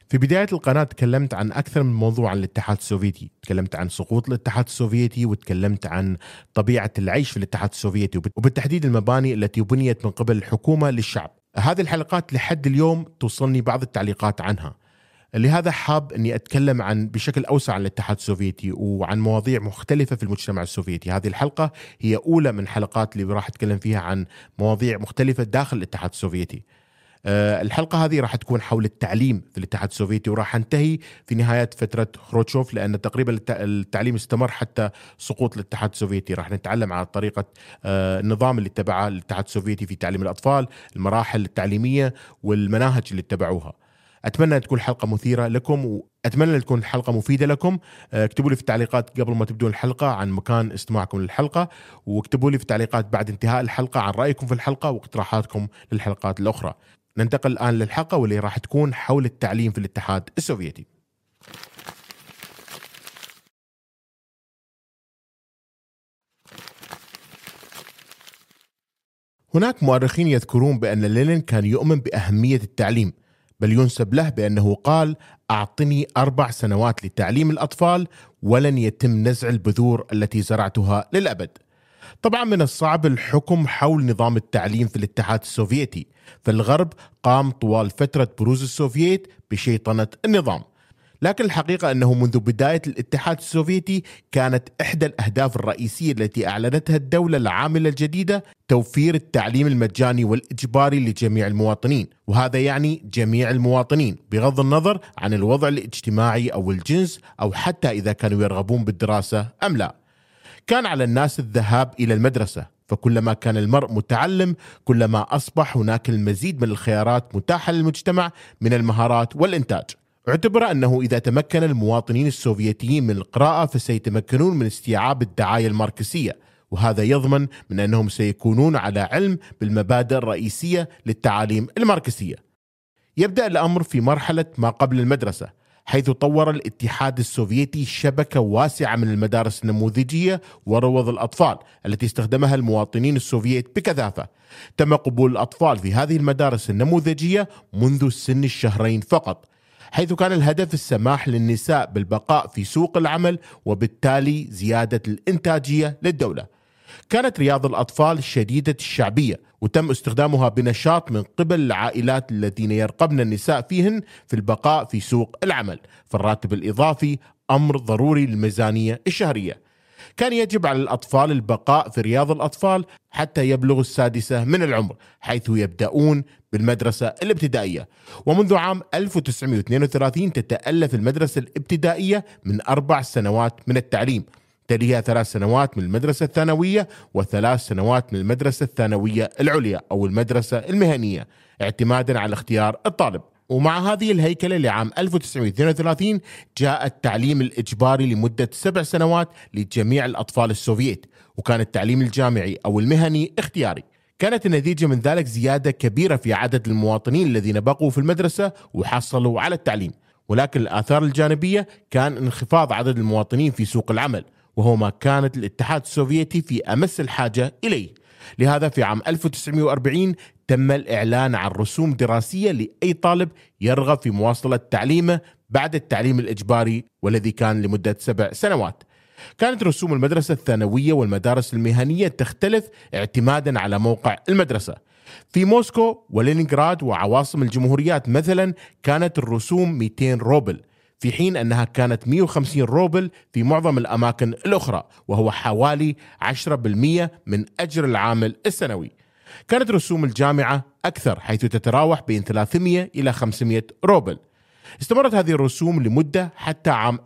في بداية القناة تكلمت عن أكثر من موضوع عن الاتحاد السوفيتي. تكلمت عن سقوط الاتحاد السوفيتي، وتكلمت عن طبيعة العيش في الاتحاد السوفيتي، وبالتحديد المباني التي بنيت من قبل الحكومة للشعب. هذه الحلقات لحد اليوم توصلني بعض التعليقات عنها، لهذا حاب أني أتكلم عن بشكل أوسع عن الاتحاد السوفيتي وعن مواضيع مختلفة في المجتمع السوفيتي. هذه الحلقة هي أولى من حلقات اللي راح أتكلم فيها عن مواضيع مختلفة داخل الاتحاد السوفيتي. الحلقة هذه راح تكون حول التعليم في الاتحاد السوفيتي، وراح انتهي في نهاية فترة خروتشوف، لأن تقريبا التعليم استمر حتى سقوط الاتحاد السوفيتي. راح نتعلم عن طريقة النظام اللي اتبعه الاتحاد السوفيتي في تعليم الأطفال، المراحل التعليمية والمناهج اللي اتبعوها. أتمنى أن تكون حلقة مثيرة لكم، وأتمنى أن تكون حلقة مفيدة لكم. اكتبوا لي في التعليقات قبل ما تبدون الحلقة عن مكان استماعكم للحلقة، واكتبوا لي في التعليقات بعد انتهاء الحلقة عن رأيكم في الحلقة واقتراحاتكم للحلقات الأخرى. ننتقل الآن للحلقة واللي راح تكون حول التعليم في الاتحاد السوفيتي. هناك مؤرخين يذكرون بأن لينين كان يؤمن بأهمية التعليم، بل ينسب له بأنه قال: أعطني 4 سنوات لتعليم الأطفال ولن يتم نزع البذور التي زرعتها للأبد. طبعا من الصعب الحكم حول نظام التعليم في الاتحاد السوفيتي، فالغرب قام طوال فترة بروز السوفييت بشيطنة النظام. لكن الحقيقة أنه منذ بداية الاتحاد السوفيتي كانت إحدى الأهداف الرئيسية التي أعلنتها الدولة العاملة الجديدة توفير التعليم المجاني والإجباري لجميع المواطنين، وهذا يعني جميع المواطنين بغض النظر عن الوضع الاجتماعي أو الجنس أو حتى إذا كانوا يرغبون بالدراسة أم لا. كان على الناس الذهاب إلى المدرسة، فكلما كان المرء متعلم كلما أصبح هناك المزيد من الخيارات متاحة للمجتمع من المهارات والإنتاج. اعتبر أنه إذا تمكن المواطنين السوفيتيين من القراءة فسيتمكنون من استيعاب الدعاية الماركسية، وهذا يضمن من أنهم سيكونون على علم بالمبادئ الرئيسية للتعاليم الماركسية. يبدأ الأمر في مرحلة ما قبل المدرسة، حيث طور الاتحاد السوفيتي شبكة واسعة من المدارس النموذجية وروض الأطفال التي استخدمها المواطنين السوفيت بكثافة. تم قبول الأطفال في هذه المدارس النموذجية منذ سن الشهرين فقط، حيث كان الهدف السماح للنساء بالبقاء في سوق العمل وبالتالي زيادة الإنتاجية للدولة. كانت رياض الأطفال شديدة الشعبية، وتم استخدامها بنشاط من قبل العائلات الذين يرغبن النساء فيهن في البقاء في سوق العمل، فالراتب الإضافي أمر ضروري للميزانية الشهرية. كان يجب على الأطفال البقاء في رياض الأطفال حتى يبلغوا 6 من العمر، حيث يبدأون بالمدرسة الابتدائية. ومنذ عام 1932 تتألف المدرسة الابتدائية من 4 سنوات من التعليم، تليها 3 سنوات من المدرسة الثانوية و3 سنوات من المدرسة الثانوية العليا أو المدرسة المهنية، اعتمادا على اختيار الطالب. ومع هذه الهيكلة لعام 1932 جاء التعليم الإجباري لمدة 7 سنوات لجميع الأطفال السوفييت، وكان التعليم الجامعي أو المهني اختياري. كانت النتيجة من ذلك زيادة كبيرة في عدد المواطنين الذين بقوا في المدرسة وحصلوا على التعليم، ولكن الآثار الجانبية كان انخفاض عدد المواطنين في سوق العمل، وهو ما كانت الاتحاد السوفيتي في أمس الحاجة إليه. لهذا في عام 1940 تم الإعلان عن رسوم دراسية لأي طالب يرغب في مواصلة تعليمه بعد التعليم الإجباري، والذي كان لمدة 7 سنوات. كانت رسوم المدرسة الثانوية والمدارس المهنية تختلف اعتمادا على موقع المدرسة. في موسكو ولينينغراد وعواصم الجمهوريات مثلا كانت الرسوم 200 روبل، في حين أنها كانت 150 روبل في معظم الأماكن الأخرى، وهو حوالي 10% من أجر العامل السنوي. كانت رسوم الجامعة أكثر، حيث تتراوح بين 300 إلى 500 روبل. استمرت هذه الرسوم لمدة حتى عام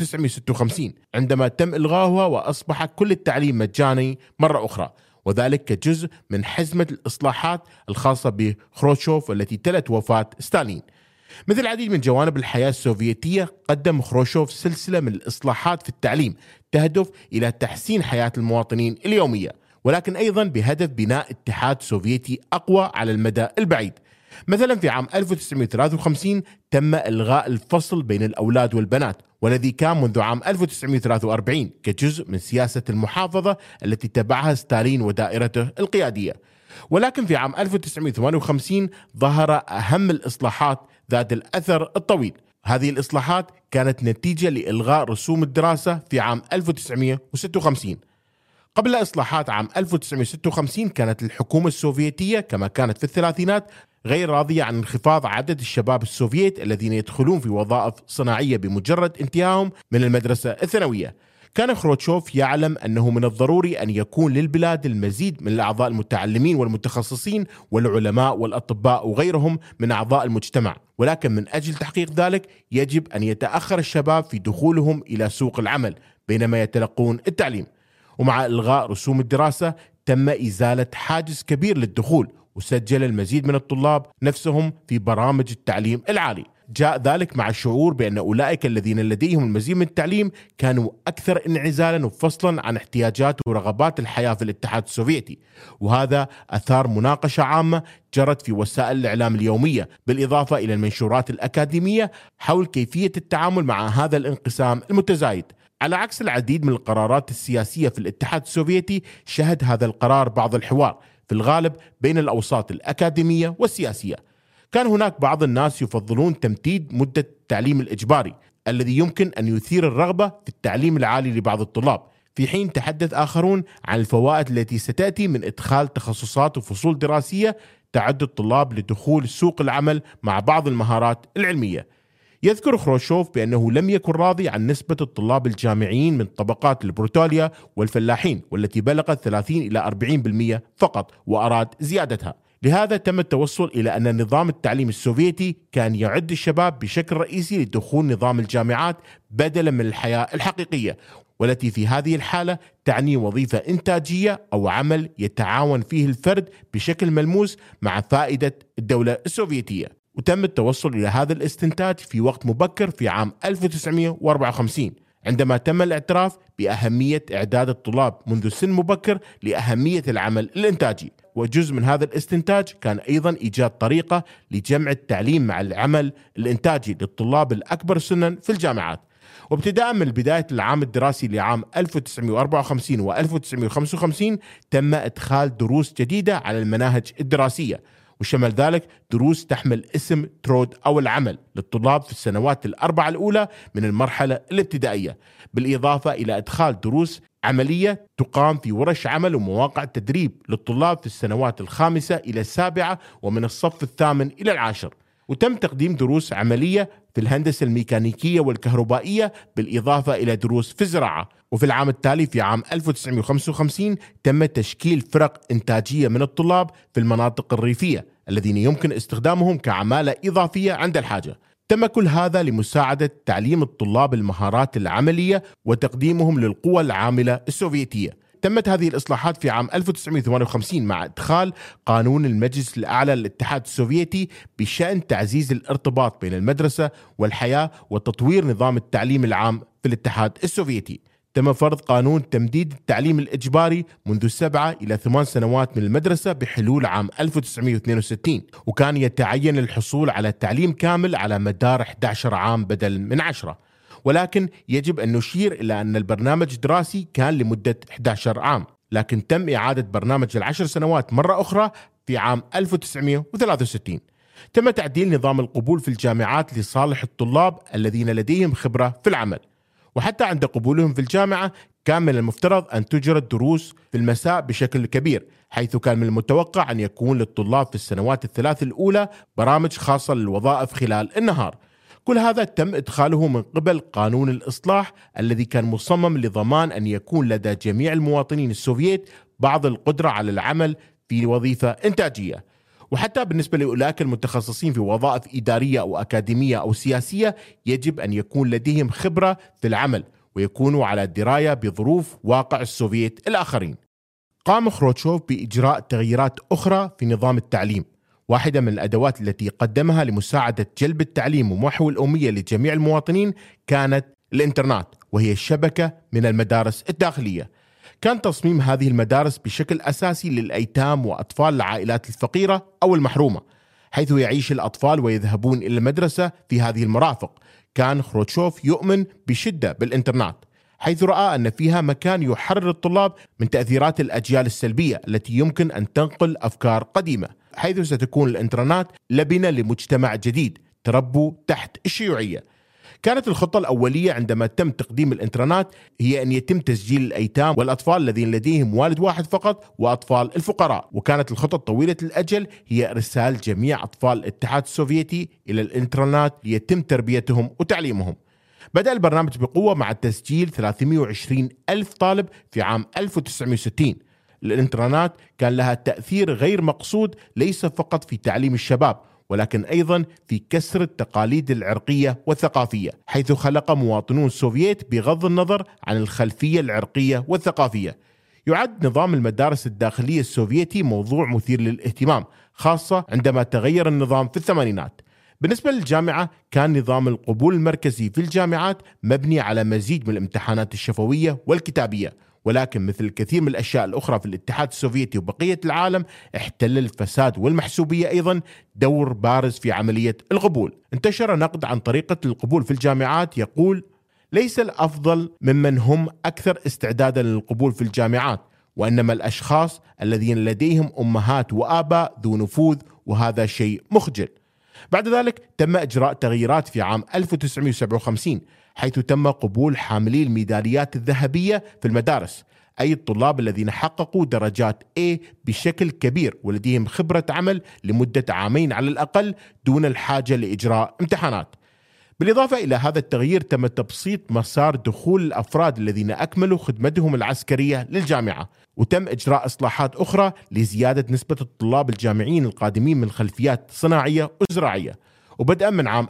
1956 عندما تم إلغاؤها وأصبح كل التعليم مجاني مرة أخرى، وذلك كجزء من حزمة الإصلاحات الخاصة بخروتشوف التي تلت وفاة ستالين. مثل العديد من جوانب الحياة السوفيتية قدم خروتشوف سلسلة من الإصلاحات في التعليم تهدف إلى تحسين حياة المواطنين اليومية، ولكن أيضا بهدف بناء اتحاد سوفيتي أقوى على المدى البعيد. مثلا في عام 1953 تم إلغاء الفصل بين الأولاد والبنات، والذي كان منذ عام 1943 كجزء من سياسة المحافظة التي تبعها ستالين ودائرته القيادية. ولكن في عام 1958 ظهر أهم الإصلاحات ذات الأثر الطويل، هذه الإصلاحات كانت نتيجة لإلغاء رسوم الدراسة في عام 1956. قبل إصلاحات عام 1956 كانت الحكومة السوفيتية كما كانت في الثلاثينات غير راضية عن انخفاض عدد الشباب السوفيت الذين يدخلون في وظائف صناعية بمجرد انتهائهم من المدرسة الثانوية. كان خروتشوف يعلم أنه من الضروري أن يكون للبلاد المزيد من الأعضاء المتعلمين والمتخصصين والعلماء والأطباء وغيرهم من أعضاء المجتمع، ولكن من أجل تحقيق ذلك يجب أن يتأخر الشباب في دخولهم إلى سوق العمل بينما يتلقون التعليم. ومع إلغاء رسوم الدراسة تم إزالة حاجز كبير للدخول، وسجل المزيد من الطلاب نفسهم في برامج التعليم العالي. جاء ذلك مع الشعور بأن أولئك الذين لديهم المزيد من التعليم كانوا أكثر انعزالا وفصلا عن احتياجات ورغبات الحياة في الاتحاد السوفيتي، وهذا أثار مناقشة عامة جرت في وسائل الإعلام اليومية بالإضافة إلى المنشورات الأكاديمية حول كيفية التعامل مع هذا الانقسام المتزايد. على عكس العديد من القرارات السياسية في الاتحاد السوفيتي، شهد هذا القرار بعض الحوار في الغالب بين الأوساط الأكاديمية والسياسية. كان هناك بعض الناس يفضلون تمديد مدة التعليم الإجباري الذي يمكن أن يثير الرغبة في التعليم العالي لبعض الطلاب، في حين تحدث آخرون عن الفوائد التي ستأتي من إدخال تخصصات وفصول دراسية تعد الطلاب لدخول سوق العمل مع بعض المهارات العلمية. يذكر خروتشوف بأنه لم يكن راضي عن نسبة الطلاب الجامعيين من طبقات البروتاليا والفلاحين والتي بلغت 30 إلى 40% فقط، وأراد زيادتها. لهذا تم التوصل إلى أن نظام التعليم السوفيتي كان يعد الشباب بشكل رئيسي لدخول نظام الجامعات بدلا من الحياة الحقيقية، والتي في هذه الحالة تعني وظيفة إنتاجية أو عمل يتعاون فيه الفرد بشكل ملموس مع فائدة الدولة السوفيتية. وتم التوصل إلى هذا الاستنتاج في وقت مبكر في عام 1954 عندما تم الاعتراف بأهمية إعداد الطلاب منذ سن مبكر لأهمية العمل الإنتاجي. وجزء من هذا الاستنتاج كان أيضا إيجاد طريقة لجمع التعليم مع العمل الإنتاجي للطلاب الأكبر سنا في الجامعات. وابتداء من بداية العام الدراسي لعام 1954 و 1955 تم إدخال دروس جديدة على المناهج الدراسية، وشمل ذلك دروس تحمل اسم ترود أو العمل للطلاب في السنوات الأربعة الأولى من المرحلة الابتدائية، بالإضافة إلى إدخال دروس عملية تقام في ورش عمل ومواقع تدريب للطلاب في السنوات الخامسة إلى السابعة ومن الصف الثامن إلى العاشر. وتم تقديم دروس عملية في الهندسة الميكانيكية والكهربائية بالإضافة إلى دروس في الزراعة. وفي العام التالي في عام 1955 تم تشكيل فرق إنتاجية من الطلاب في المناطق الريفية الذين يمكن استخدامهم كعمالة إضافية عند الحاجة. تم كل هذا لمساعدة تعليم الطلاب المهارات العملية وتقديمهم للقوى العاملة السوفيتية. تمت هذه الإصلاحات في عام 1958 مع إدخال قانون المجلس الأعلى للاتحاد السوفيتي بشأن تعزيز الارتباط بين المدرسة والحياة وتطوير نظام التعليم العام في الاتحاد السوفيتي. تم فرض قانون تمديد التعليم الإجباري منذ 7 إلى 8 سنوات من المدرسة بحلول عام 1962، وكان يتعين الحصول على تعليم كامل على مدار 11 عام بدل من 10. ولكن يجب أن نشير إلى أن البرنامج الدراسي كان لمدة 11 عام، لكن تم إعادة برنامج 10 سنوات مرة أخرى في عام 1963. تم تعديل نظام القبول في الجامعات لصالح الطلاب الذين لديهم خبرة في العمل، وحتى عند قبولهم في الجامعة كان من المفترض أن تجرى الدروس في المساء بشكل كبير، حيث كان من المتوقع أن يكون للطلاب في السنوات الثلاث الأولى برامج خاصة للوظائف خلال النهار. كل هذا تم إدخاله من قبل قانون الإصلاح الذي كان مصمم لضمان أن يكون لدى جميع المواطنين السوفييت بعض القدرة على العمل في وظيفة إنتاجية. وحتى بالنسبة لأولئك المتخصصين في وظائف إدارية أو أكاديمية أو سياسية يجب أن يكون لديهم خبرة في العمل ويكونوا على دراية بظروف واقع السوفييت الآخرين. قام خروتشوف بإجراء تغييرات أخرى في نظام التعليم. واحدة من الأدوات التي قدمها لمساعدة جلب التعليم ومحو الأمية لجميع المواطنين كانت الإنترنت، وهي الشبكة من المدارس الداخلية. كان تصميم هذه المدارس بشكل أساسي للأيتام وأطفال العائلات الفقيرة أو المحرومة، حيث يعيش الأطفال ويذهبون إلى المدرسة في هذه المرافق. كان خروتشوف يؤمن بشدة بالإنترنت، حيث رأى أن فيها مكان يحرر الطلاب من تأثيرات الأجيال السلبية التي يمكن أن تنقل أفكار قديمة، حيث ستكون الإنترنت لبنة لمجتمع جديد تربوا تحت الشيوعية. كانت الخطة الأولية عندما تم تقديم الإنترنت هي أن يتم تسجيل الأيتام والأطفال الذين لديهم والد واحد فقط وأطفال الفقراء، وكانت الخطة طويلة الأجل هي إرسال جميع أطفال الاتحاد السوفيتي إلى الإنترنت ليتم تربيتهم وتعليمهم. بدأ البرنامج بقوة مع تسجيل 320 ألف طالب في عام 1960. الإنترنت كان لها تأثير غير مقصود ليس فقط في تعليم الشباب ولكن أيضا في كسر التقاليد العرقية والثقافية، حيث خلق مواطنون السوفييت بغض النظر عن الخلفية العرقية والثقافية. يعد نظام المدارس الداخلية السوفيتي موضوع مثير للاهتمام، خاصة عندما تغير النظام في الثمانينات. بالنسبة للجامعة، كان نظام القبول المركزي في الجامعات مبني على مزيج من الامتحانات الشفوية والكتابية، ولكن مثل الكثير من الأشياء الأخرى في الاتحاد السوفيتي وبقية العالم، احتل الفساد والمحسوبية أيضا دور بارز في عملية القبول. انتشر نقد عن طريقة القبول في الجامعات يقول: ليس الأفضل ممن هم أكثر استعدادا للقبول في الجامعات، وإنما الأشخاص الذين لديهم أمهات وآباء ذو نفوذ، وهذا شيء مخجل. بعد ذلك تم إجراء تغييرات في عام 1957، حيث تم قبول حاملي الميداليات الذهبية في المدارس، أي الطلاب الذين حققوا درجات A بشكل كبير ولديهم خبرة عمل لمدة عامين على الأقل دون الحاجة لإجراء امتحانات. بالإضافة إلى هذا التغيير، تم تبسيط مسار دخول الأفراد الذين أكملوا خدمتهم العسكرية للجامعة، وتم إجراء إصلاحات أخرى لزيادة نسبة الطلاب الجامعيين القادمين من خلفيات صناعية وزراعية. وبدءا من عام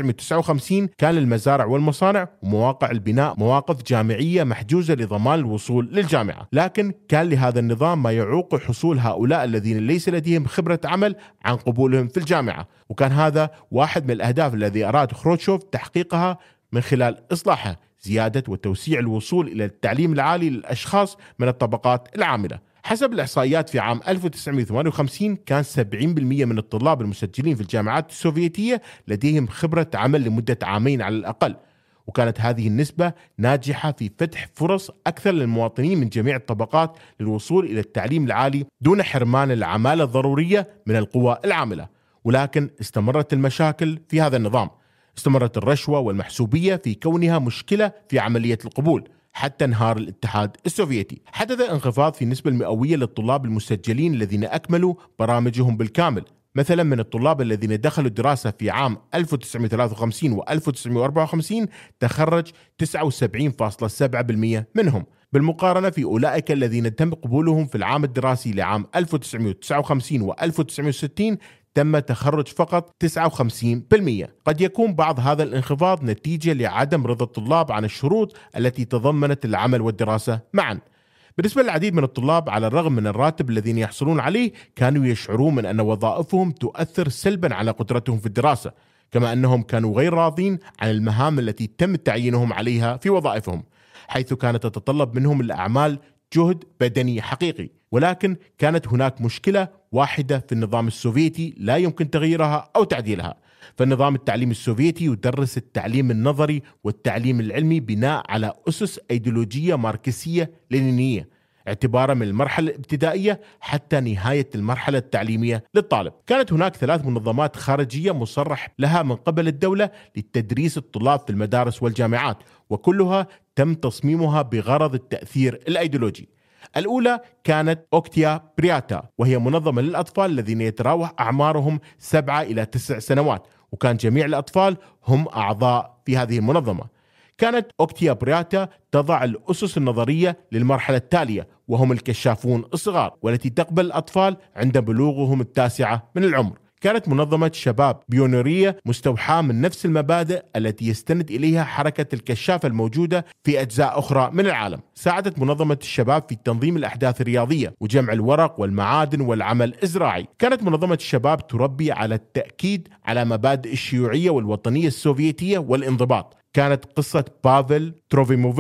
1959 كان المزارع والمصانع ومواقع البناء مواقف جامعية محجوزة لضمان الوصول للجامعة، لكن كان لهذا النظام ما يعوق حصول هؤلاء الذين ليس لديهم خبرة عمل عن قبولهم في الجامعة، وكان هذا واحد من الأهداف الذي أراد خروتشوف تحقيقها من خلال إصلاحه: زيادة وتوسيع الوصول إلى التعليم العالي للأشخاص من الطبقات العاملة. حسب الإحصائيات في عام 1958 كان 70% من الطلاب المسجلين في الجامعات السوفيتية لديهم خبرة عمل لمدة عامين على الأقل، وكانت هذه النسبة ناجحة في فتح فرص أكثر للمواطنين من جميع الطبقات للوصول إلى التعليم العالي دون حرمان العمالة الضرورية من القوى العاملة. ولكن استمرت المشاكل في هذا النظام، استمرت الرشوة والمحسوبية في كونها مشكلة في عملية القبول حتى انهار الاتحاد السوفيتي. حدث انخفاض في النسبة المئوية للطلاب المسجلين الذين أكملوا برامجهم بالكامل. مثلا من الطلاب الذين دخلوا الدراسة في عام 1953 و 1954 تخرج 79.7% منهم، بالمقارنة في أولئك الذين تم قبولهم في العام الدراسي لعام 1959 و 1960 تم تخرج فقط 59%. قد يكون بعض هذا الانخفاض نتيجة لعدم رضا الطلاب عن الشروط التي تضمنت العمل والدراسة معا. بالنسبة للعديد من الطلاب، على الرغم من الراتب الذين يحصلون عليه، كانوا يشعرون من أن وظائفهم تؤثر سلبا على قدرتهم في الدراسة، كما أنهم كانوا غير راضين عن المهام التي تم تعيينهم عليها في وظائفهم، حيث كانت تتطلب منهم الأعمال جهد بدني حقيقي. ولكن كانت هناك مشكلة واحدة في النظام السوفيتي لا يمكن تغييرها أو تعديلها، فالنظام التعليم السوفيتي يدرس التعليم النظري والتعليم العلمي بناء على أسس أيديولوجية ماركسية لينينية، اعتبارا من المرحلة الابتدائية حتى نهاية المرحلة التعليمية للطالب. كانت هناك 3 منظمات خارجية مصرح لها من قبل الدولة لتدريس الطلاب في المدارس والجامعات، وكلها تم تصميمها بغرض التأثير الأيديولوجي. الأولى كانت أوكتيا برياتا، وهي منظمة للأطفال الذين يتراوح أعمارهم 7 إلى 9 سنوات، وكان جميع الأطفال هم أعضاء في هذه المنظمة. كانت أوكتيا برياتا تضع الأسس النظرية للمرحلة التالية، وهم الكشافون الصغار، والتي تقبل الأطفال عند بلوغهم 9 من العمر. كانت منظمة شباب بيونيرية مستوحاة من نفس المبادئ التي يستند إليها حركة الكشافة الموجودة في أجزاء أخرى من العالم. ساعدت منظمة الشباب في تنظيم الأحداث الرياضية وجمع الورق والمعادن والعمل الزراعي. كانت منظمة الشباب تربي على التأكيد على مبادئ الشيوعية والوطنية السوفيتية والانضباط. كانت قصة بافل تروفيموفيتش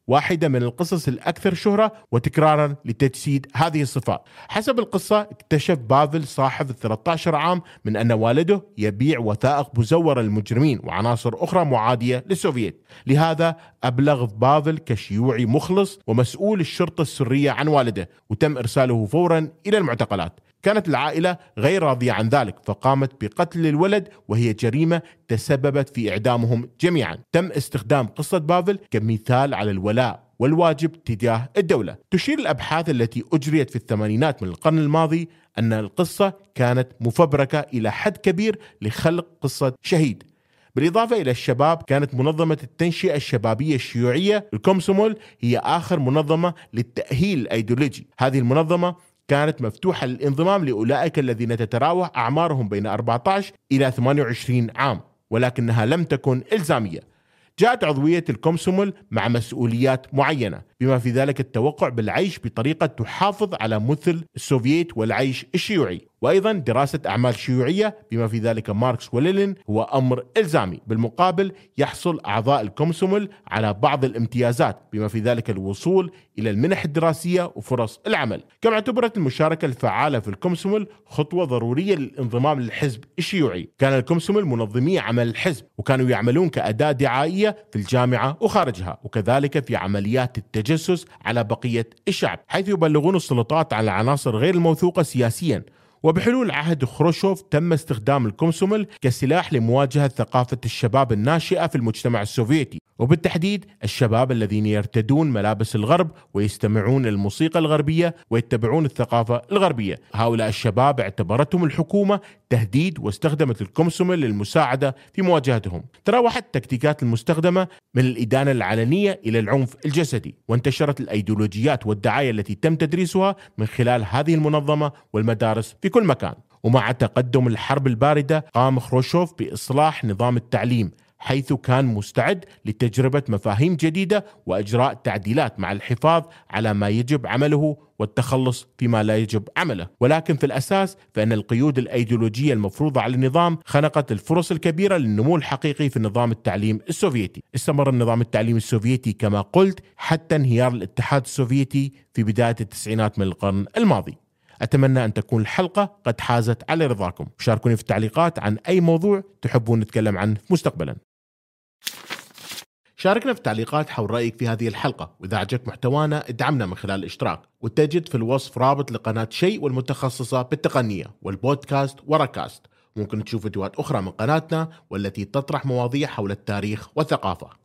واحدة من القصص الأكثر شهرة وتكرارا لتجسيد هذه الصفات. حسب القصة اكتشف بافل صاحب 13 عام من أن والده يبيع وثائق مزورة للمجرمين وعناصر أخرى معادية للسوفييت، لهذا أبلغ بافل كشيوعي مخلص ومسؤول الشرطة السرية عن والده، وتم إرساله فورا إلى المعتقلات. كانت العائلة غير راضية عن ذلك فقامت بقتل الولد، وهي جريمة تسببت في إعدامهم جميعا. تم استخدام قصة بافل كمثال على الولاء والواجب تجاه الدولة. تشير الأبحاث التي أجريت في الثمانينات من القرن الماضي أن القصة كانت مفبركة إلى حد كبير لخلق قصة شهيد. بالإضافة إلى الشباب، كانت منظمة التنشئة الشبابية الشيوعية الكومسومول هي آخر منظمة للتأهيل الأيديولوجي. هذه المنظمة كانت مفتوحة للانضمام لأولئك الذين تتراوح أعمارهم بين 14 إلى 28 عام، ولكنها لم تكن إلزامية. جاءت عضوية الكومسومول مع مسؤوليات معينة، بما في ذلك التوقع بالعيش بطريقة تحافظ على مثل السوفييت والعيش الشيوعي، وأيضا دراسة أعمال شيوعية بما في ذلك ماركس ولينين هو أمر إلزامي. بالمقابل يحصل أعضاء الكومسومول على بعض الامتيازات بما في ذلك الوصول إلى المنح الدراسية وفرص العمل. كما اعتبرت المشاركة الفعالة في الكومسومول خطوة ضرورية للانضمام للحزب الشيوعي. كان الكومسومول منظمي عمل الحزب، وكانوا يعملون كأداة دعائية في الجامعة وخارجها، وكذلك في عمليات التجسس على بقية الشعب، حيث يبلغون السلطات عن العناصر غير الموثوقة سياسيا. وبحلول عهد خروشوف تم استخدام الكومسومول كسلاح لمواجهة ثقافة الشباب الناشئة في المجتمع السوفيتي، وبالتحديد الشباب الذين يرتدون ملابس الغرب ويستمعون الموسيقى الغربية ويتبعون الثقافة الغربية. هؤلاء الشباب اعتبرتهم الحكومة تهديد، واستخدمت الكومسومول للمساعدة في مواجهتهم. تراوحت التكتيكات المستخدمة من الإدانة العلنية إلى العنف الجسدي، وانتشرت الأيديولوجيات والدعاية التي تم تدريسها من خلال هذه المنظمة والمدارس في كل مكان. ومع تقدم الحرب الباردة قام خروشوف بإصلاح نظام التعليم، حيث كان مستعد لتجربة مفاهيم جديدة وإجراء تعديلات مع الحفاظ على ما يجب عمله والتخلص فيما لا يجب عمله. ولكن في الأساس فإن القيود الأيديولوجية المفروضة على النظام خنقت الفرص الكبيرة للنمو الحقيقي في نظام التعليم السوفيتي. استمر النظام التعليمي السوفيتي كما قلت حتى انهيار الاتحاد السوفيتي في بداية التسعينات من القرن الماضي. أتمنى أن تكون الحلقة قد حازت على رضاكم. شاركوني في التعليقات عن أي موضوع تحبون نتكلم عنه مستقبلا. شاركنا في التعليقات حول رأيك في هذه الحلقة، وإذا عجبك محتوانا ادعمنا من خلال الاشتراك. وتجد في الوصف رابط لقناة شيء والمتخصصة بالتقنية والبودكاست وركاست. ممكن تشوف فيديوهات أخرى من قناتنا والتي تطرح مواضيع حول التاريخ والثقافة.